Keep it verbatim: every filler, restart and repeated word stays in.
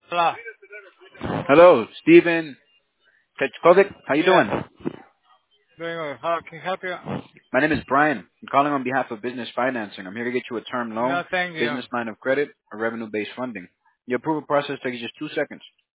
Hello. Hello, Steven Kachkovic. How you Yeah. doing? Doing good. How can I help you? My name is Brian. I'm calling on behalf of Business Financing. I'm here to get you a term No, loan, thank you. business line of credit, or revenue-based funding. The approval process takes just two seconds.